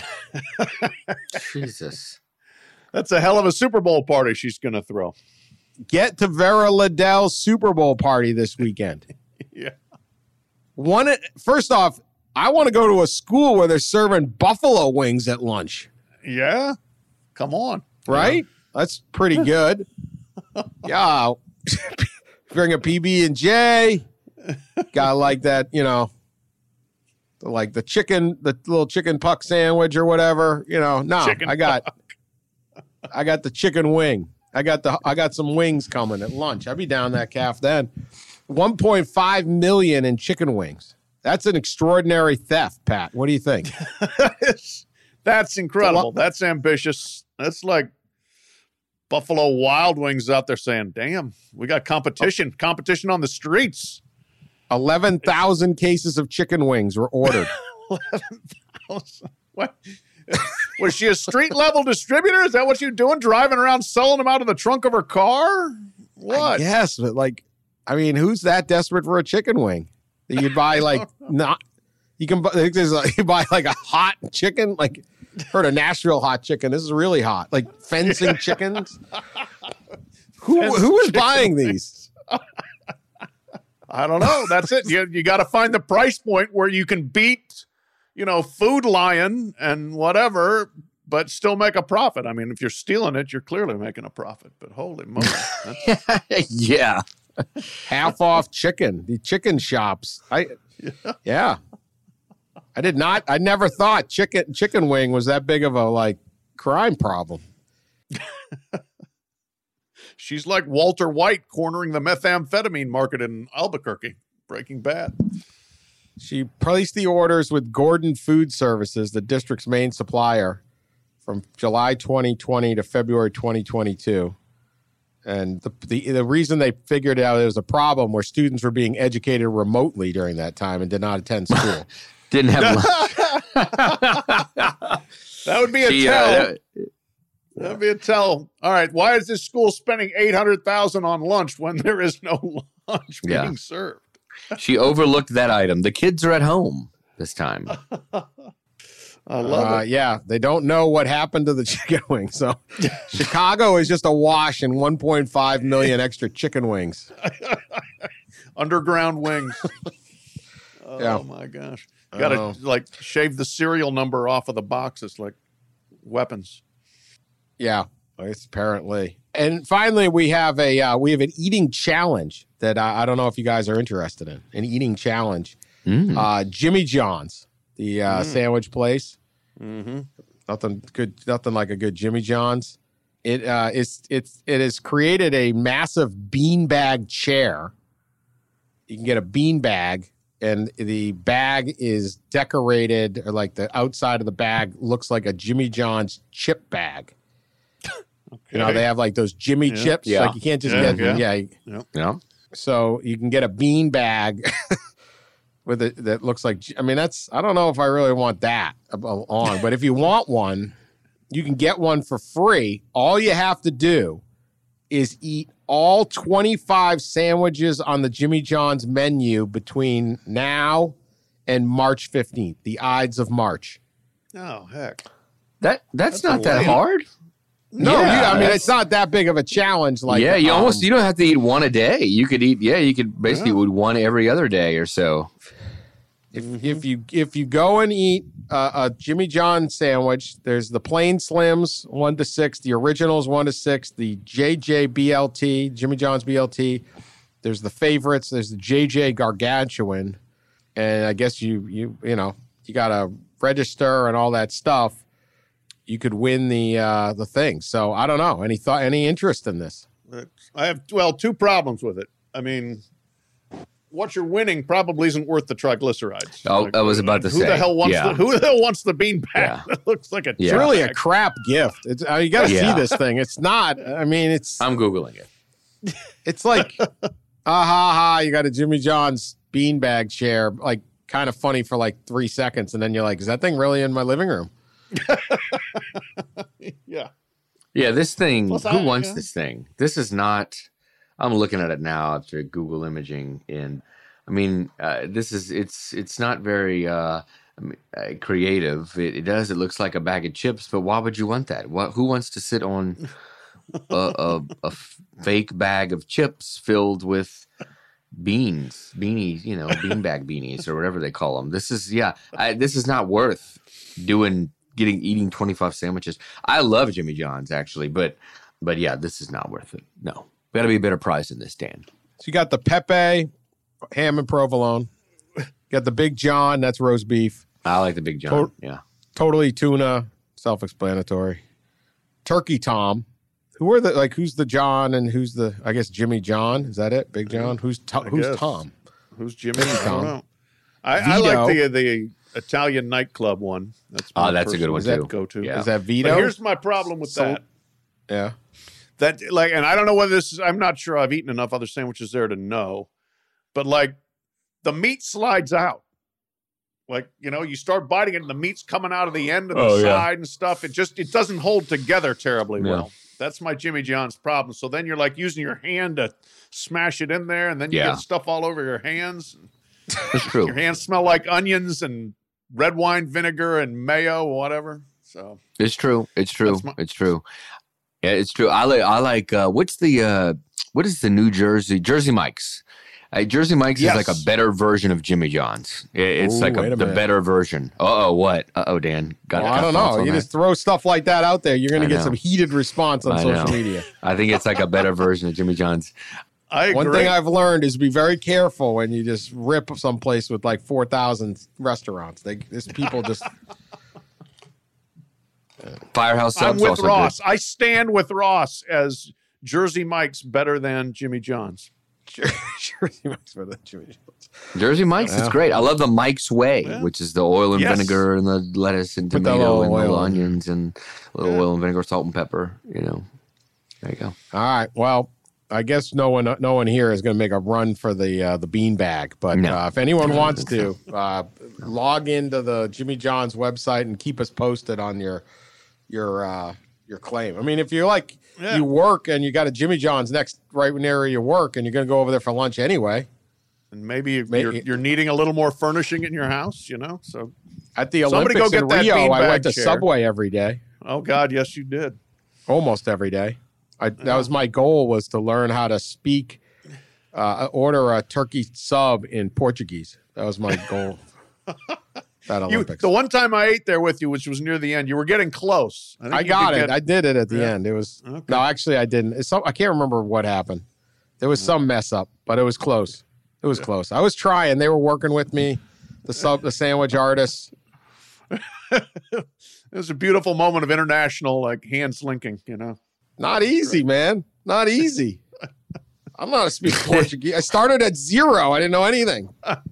Jesus. That's a hell of a Super Bowl party she's going to throw. Get to Vera Liddell's Super Bowl party this weekend. Yeah. One, first off, I want to go to a school where they're serving buffalo wings at lunch, Yeah. Come on. right? That's pretty good. Yeah. Bring a P B and J. Got like that, you know, like the chicken, the little chicken puck sandwich or whatever. You know, no, Chicken I got, puck. I got the chicken wing. I got the, I got some wings coming at lunch. I'd be down that calf then. one point five million in chicken wings. That's an extraordinary theft, Pat. What do you think? That's incredible. lot- That's ambitious. That's like Buffalo Wild Wings out there saying, damn, we got competition, competition on the streets. eleven thousand cases of chicken wings were ordered. What? Was she a street level distributor? Is that what you're doing? Driving around selling them out of the trunk of her car? What? Yes, but like, I mean, who's that desperate for a chicken wing? That you buy like not, you can buy, there's like, you buy like a hot chicken, like heard of Nashville hot chicken. This is really hot, like fencing chickens. Who Fencing who is chicken buying these? I don't know. That's it. You, you got to find the price point where you can beat, you know, Food Lion and whatever, but still make a profit. I mean, if you're stealing it, you're clearly making a profit. But holy moly. That's, Yeah. Half off chicken. The chicken shops. I yeah. yeah. I did not. I never thought chicken chicken wing was that big of a like crime problem. She's like Walter White cornering the methamphetamine market in Albuquerque. Breaking Bad. She placed the orders with Gordon Food Services, the district's main supplier, from July twenty twenty to February twenty twenty-two. And the, the the reason they figured out it was a problem where students were being educated remotely during that time and did not attend school. Didn't have lunch. That would be a She, tell. uh, that- that would be a tell. All right. Why is this school spending eight hundred thousand dollars on lunch when there is no lunch being Yeah. served? she overlooked that item. The kids are at home this time. I love Uh, it. yeah, they don't know what happened to the chicken wings. So Chicago is just awash in one point five million extra chicken wings. Underground wings. Oh, Yeah. my gosh. You got to, Oh. like, shave the serial number off of the boxes like weapons. Yeah, it's apparently. And finally, we have a uh, we have an eating challenge that I, I don't know if you guys are interested in. An eating challenge. Mm. Uh, Jimmy John's, the uh, Mm. sandwich place. Mm-hmm. Nothing good. Nothing like a good Jimmy John's. It uh, is it's it has created a massive beanbag chair. You can get a beanbag, and the bag is decorated, or like the outside of the bag looks like a Jimmy John's chip bag. You know, they have like those Jimmy Yeah. chips. Yeah. Like you can't just Yeah, get yeah. yeah. Yeah. So you can get a bean bag with it that looks like. I mean, that's. I don't know if I really want that on, but if you want one, you can get one for free. All you have to do is eat all twenty-five sandwiches on the Jimmy John's menu between now and March fifteenth, the Ides of March. Oh, heck. That that's, That's not a that lot. hard. No, Yeah, you, I mean, that's- it's not that big of a challenge. Like, yeah, you um, almost you don't have to eat one a day. You could eat yeah, you could basically Yeah. eat one every other day or so. If if you if you go and eat uh, a Jimmy John sandwich, there's the plain slims one to six, the originals one to six, the J J B L T, Jimmy John's B L T. There's the favorites. There's the J J Gargantuan, and I guess you you you know you gotta register and all that stuff. You could win the uh, the thing. So I don't know. Any thought? Any interest in this? I have, well, two problems with it. I mean, what you're winning probably isn't worth the triglycerides. Oh, I was about to who say, the hell wants yeah. the who the hell wants the bean bag? Yeah. It looks like a Yeah. It's really a bag. crap gift. It's, uh, you got to Yeah. see this thing. It's not. I mean, it's I'm googling it. it's like ah ha ha. You got a Jimmy John's beanbag chair. Like kind of funny for like three seconds, and then you're like, is that thing really in my living room? Yeah. Yeah, this thing, Plus, who I- wants yeah. this thing? This is not, I'm looking at it now after Google imaging, and I mean, uh, this is, it's it's not very uh, I mean, uh, creative. It, it does, it looks like a bag of chips, but why would you want that? What, who wants to sit on a, a, a fake bag of chips filled with beans, beanies, you know, beanbag beanies or whatever they call them? This is, yeah, I, this is not worth doing, getting, eating twenty-five sandwiches. I love Jimmy John's actually, but, but yeah, this is not worth it. No, got to be a better price than this, Dan. So you got the Pepe, ham and provolone. You got the Big John, that's roast beef. I like the Big John. To- yeah. Totally tuna, self-explanatory. Turkey Tom. Who are the, like, who's the John and who's the, I guess, Jimmy John? Is that it? Big John? Who's to, I who's guess. Tom? Who's Jimmy? I don't Tom. know. I, I like Vito. the the Italian nightclub one. That's Oh, my that's a good one, personal too. Go-to. Yeah. Is that Vito? But here's my problem with So- that. yeah. That like, and I don't know whether this is. I'm not sure. I've eaten enough other sandwiches there to know, but like, the meat slides out. Like, you know, you start biting it, and the meat's coming out of the end of the Oh, yeah. side and stuff. It just it doesn't hold together terribly Yeah. well. That's my Jimmy John's problem. So then you're like using your hand to smash it in there, and then you Yeah. get stuff all over your hands. That's true. Your hands smell like onions and red wine vinegar and mayo or whatever. So It's true. It's true. That's my- It's true. Yeah, it's true. I like. I like. Uh, what's the? Uh, what is the New Jersey Jersey Mike's? Uh, Jersey Mike's Yes. is like a better version of Jimmy John's. It- it's Ooh, like wait a, a the minute. better version. Uh oh, what? Uh oh, Dan. Got Well, got I don't thoughts know. on You that? just throw stuff like that out there, you're going I to get know. some heated response on I social know. media. I think it's like a better version of Jimmy John's. I agree. One thing I've learned is be very careful when you just rip someplace with like four thousand restaurants. They, this people just Firehouse I'm Subs with also Ross. I stand with Ross as Jersey Mike's better than Jimmy John's. Jersey Mike's for the Jimmy John's. good. Jersey Mike's is Yeah. great. I love the Mike's Way, Yeah. which is the oil and Yes. vinegar and the lettuce and Put that tomato little and little oil in. onions and little Yeah. oil and vinegar, salt and pepper. You know, there you go. All right. Well, I guess no one, no one here is going to make a run for the uh, the bean bag. But No. uh, if anyone wants to, uh, log into the Jimmy John's website and keep us posted on your your uh, your claim. I mean, if you're like Yeah. you work and you got a Jimmy John's next right near where you work, and you're going to go over there for lunch anyway. And maybe May- you're, you're needing a little more furnishing in your house, you know? So, At the Somebody Olympics go in get that Rio, I beanbag went to chair. Subway every day, oh, God, yes, you did. almost every day. I, that was my goal, was to learn how to speak, uh, order a turkey sub in Portuguese. That was my goal. That You, Olympics. the one time I ate there with you, which was near the end, you were getting close. think I you got could it. get- I did it at the Yeah. end. It was Okay. no, actually, I didn't. It's some, I can't remember what happened. There was some mess up, but it was close. It was close. I was trying. They were working with me. The sub, the sandwich artists. it was a beautiful moment of international, like, hands linking, you know? Not easy, man. Not easy. I'm not a speaker Portuguese. I started at zero. I didn't know anything.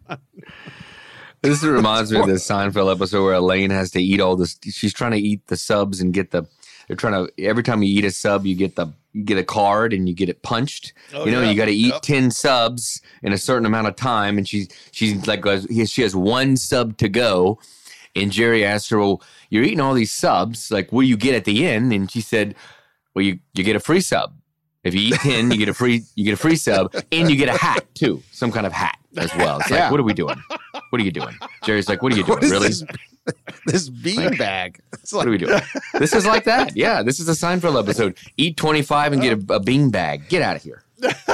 This reminds me of the Seinfeld episode where Elaine has to eat all this. She's trying to eat the subs and get the. They're trying to. Every time you eat a sub, you get the. You get a card and you get it punched. Oh, you know, yeah. you got to eat Yep. ten subs in a certain amount of time, and she's she's like goes- she has one sub to go, and Jerry asked her, "Well, you're eating all these subs. Like, what do you get at the end?" And she said, "Well, you you get a free sub. If you eat ten, you get a free you get a free sub, and you get a hat too, some kind of hat as well." It's like, Yeah. what are we doing? What are you doing? Jerry's like, what are you doing? What is Really? this, this bean bag? It's What like, are we doing? This is like that. Yeah, this is a Seinfeld episode. Eat twenty-five and get a, a bean bag. Get out of here.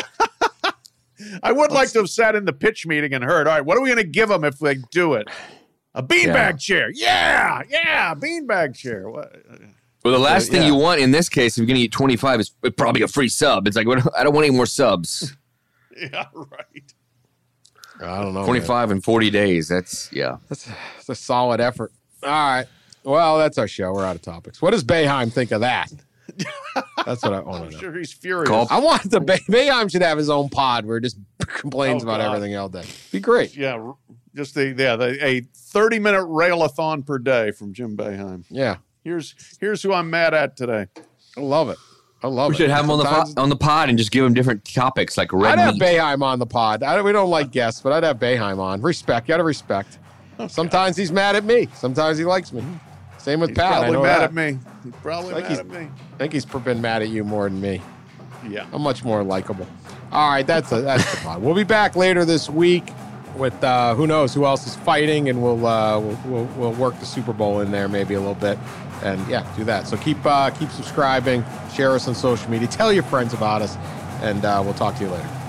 I would like to have sat in the pitch meeting and heard, all right, what are we going to give them if they do it? A beanbag Yeah. chair. Yeah, yeah, beanbag chair. What? Well, the last Uh, thing yeah. you want in this case, if you're going to eat twenty-five, is probably a free sub. It's like, what- I don't want any more subs. Yeah, right. I don't know. man. twenty-five in forty days. That's, yeah. That's it's a solid effort. All right. Well, that's our show. We're out of topics. What does Bayheim think of that? That's what I want I'm to know. sure he's furious. Call- I want the Bay- Bayheim should have his own pod where he just complains Oh, about God. everything all day. Be great. Yeah, r- just the yeah, the, a thirty minute rail-a-thon per day from Jim Boeheim. Yeah. Here's here's who I'm mad at today. I love it. I love we it. should have him on the Sometimes- pod, on the pod and just give him different topics like red I'd have meat. Boeheim on the pod. I, we don't like guests, but I'd have Boeheim on. Respect. You got to respect. Sometimes he's mad at me. Sometimes he likes me. Same with He's Pat. I probably know mad that. at me. He's probably Like mad he's- at me. I think he's been mad at you more than me. Yeah. I'm much more likable. All right, that's a, that's the pod. We'll be back later this week with uh, who knows who else is fighting, and we'll, uh, we'll we'll we'll work the Super Bowl in there maybe a little bit, and yeah, do that. So keep uh, keep subscribing, share us on social media, tell your friends about us, and uh, we'll talk to you later.